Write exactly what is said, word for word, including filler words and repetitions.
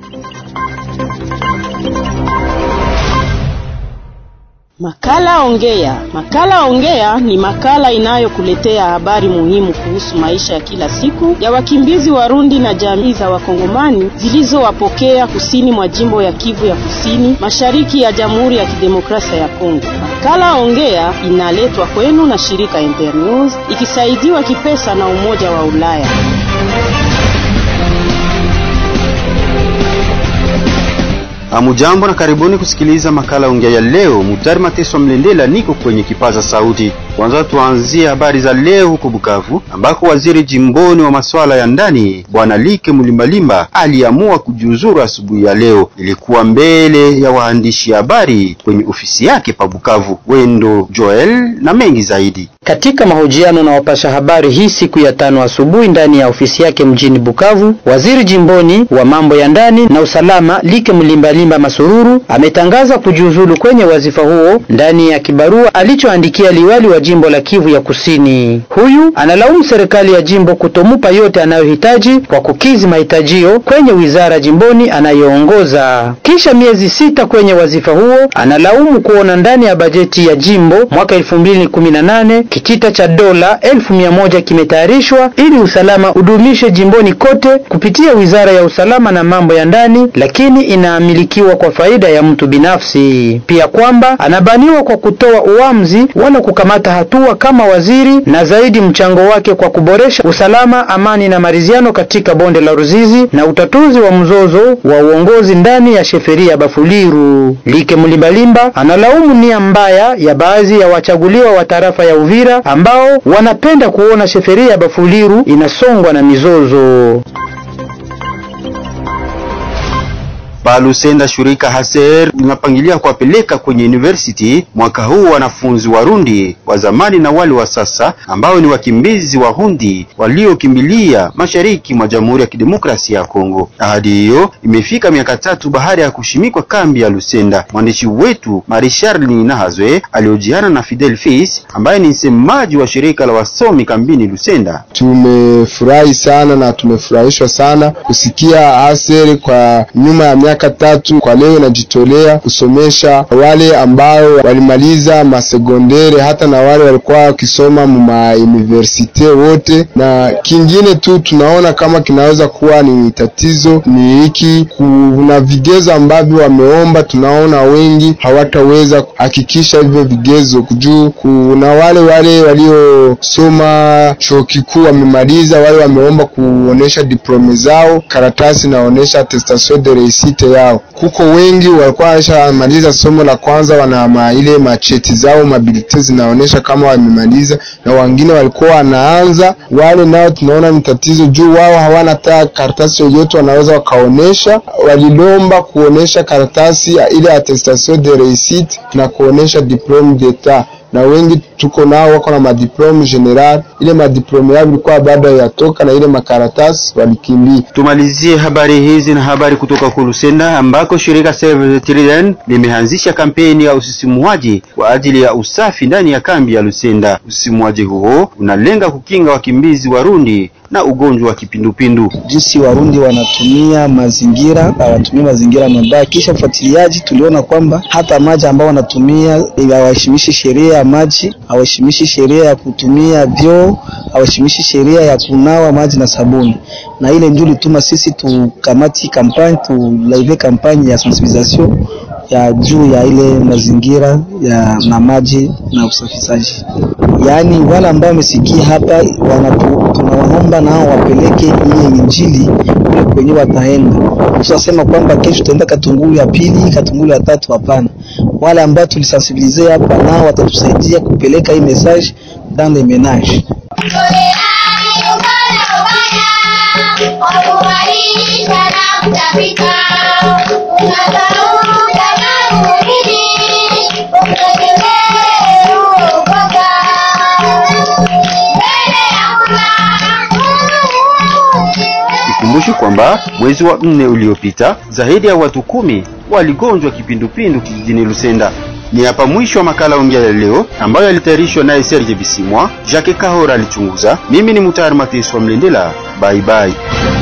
Makala Ongea. Makala Ongea ni makala inayokuletea habari muhimu kuhusu maisha ya kila siku ya wakimbizi Warundi na jamii za Wakongomani zilizowapokea kusini mwa jimbo ya Kivu ya Kusini, mashariki ya Jamhuri ya Kidemokrasia ya Kongo. Makala Ongea inaletwa kwenu na shirika Internews ikisaidiwa kipesa na Umoja wa Ulaya. Hamujambo na karibuni kusikiliza makala Ongea ya leo. Mutari Mateso Mlendela niko kwenye kipaza sauti. Kwanza tuanzie habari za leo huko Bukavu, ambako waziri jimboni wa masuala ya ndani Bwana Like Mulimbalimba aliamua kujiuzuru asubuhi ya leo. Ilikuwa mbele ya waandishi habari kwenye ofisi yake pa Bukavu. Wendo Joel na mengi zaidi. Katika mahojiano na wapasha habari hii siku ya tano asubuhi ndani ya ofisi yake mjini Bukavu, waziri jimboni wa mambo ya ndani na usalama Like Mulimbalimba Masururu ametangaza kujiuzulu kwenye wazifa huo ndani ya kibarua alichoandikia liwali wa jimbo la Kivu ya Kusini. Huyu analaumu serikali ya jimbo kutomupa yote anayohitaji kwa kukizi mahitajio kwenye wizara jimboni anayoongoza. Kisha miezi sita kwenye wazifa huo, analaumu kuona ndani ya bajeti ya jimbo mwaka elfu mbili kumi na nane kitita cha dola elfu mia moja kimetayarishwa ili usalama udumishe jimboni kote kupitia wizara ya usalama na mambo ya ndani, lakini inaamilikiwa kwa faida ya mtu binafsi. Pia kwamba anabaniwa kwa kutoa uamuzi wala kukamata hatua kama waziri, na zaidi mchango wake kwa kuboresha usalama, amani na maridhiano katika bonde la Ruzizi na utatuzi wa mzozo wa uongozi ndani ya sheferia Bafuliru. Like Mulimbalimba analaumu nia mbaya ya baadhi ya wachaguliwa wa tarafa ya Uvira ambao wanapenda kuona sheferia Bafuliru inasongwa na mizozo. Lusenda shirika Haser linapangilia kuwapeleka kwenye university mwaka huu wanafunzi Warundi wa zamani na wale wa sasa ambao ni wakimbizi wa Warundi waliokimbilia mashariki mwa Jamhuri ya Kidemokrasia ya Kongo. Ahadi hiyo imefika miaka tatu baada ya kushimikwa kambi ya Lusenda. Mwandishi wetu Marishal Ninahazwe aliojiana na Fidel Fils ambaye ni msemaji wa shirika la wasomi kambini Lusenda. Tumefurahi sana na tumefurahishwa sana kusikia Haser kwa nyuma ya miaka tatu kwa leo inajitolea kusomesha wale ambao walimaliza masegondere hata na wale walikuwa wakisoma ma university wote. Na kingine tu tunaona kama kinaweza kuwa ni tatizo ni hiki, kuna vigezo ambavyo wameomba, tunaona wengi hawataweza kuhakikisha hivyo vigezo kujuu. Kuna wale wale waliosoma chuo kikuu wamemaliza, wale wameomba kuonesha diploma zao, karatasi naonesha attestation de réussite yao. Kuko wengi walikuwa wamemaliza somo la kwanza, wana ma ile macheti zao mabilite zinaonesha kama wamemaliza, na wengine walikuwa wanaanza. Wale nao tunaona ni tatizo juu wao hawana hata karatasi yoyote wanaweza wakaonesha. Walilomba kuonesha karatasi ile attestation de réussite na kuonesha diplome d'etat, na wengi tuko nao wako na madiplome general, ile madiplome yao ilikuwa bado yatoka na ile makaratasi walikimbia. Tumalizie habari hizi na habari kutoka Lusenda ambako shirika Save the Children limeanzisha kampeni ya usisimuaji kwa ajili ya usafi ndani ya kambi ya Lusenda. Usisimuaji huo unalenga kukinga wakimbizi Warundi na ugonjwa wa kipindupindu. Jinsi Warundi wanatumia mazingira, wanatumia mazingira mabaya. Kisha ufuatiliaji tuliona kwamba hata maji ambao wanatumia hawaheshimishi sheria ya maji, hawaheshimishi sheria ya kutumia vyoo, hawaheshimishi sheria ya kunawa maji na sabuni. Na ile ndio lituma sisi tukamati kampani tu live kampani ya sensibilisation ya juu ya ile mazingira ya na maji na usafishaji. Yaani wale ambao wamesikia hapa wanapo tunawaomba nao wapeleke ile injili kule kwenye wataenda. Tunasema kwamba kesho tutaenda Katungulu ya pili, Katungulu ya tatu, hapana. Wale ambao tulisensibilize hapa nao watatusaidia kupeleka hii message dans les ménages. Ikumbushe kwamba mwezi wa nne uliopita zaidi ya watu kumi waligonjwa kipindupindu kijijini Lusenda. Ni hapa mwisho wa makala Ongea ya leo ambayo yalitayarishwa naye Serge Bisimwa, Jacques Kahora alichunguza. Mimi ni Mutari Mateso Mlendela. Bye bye.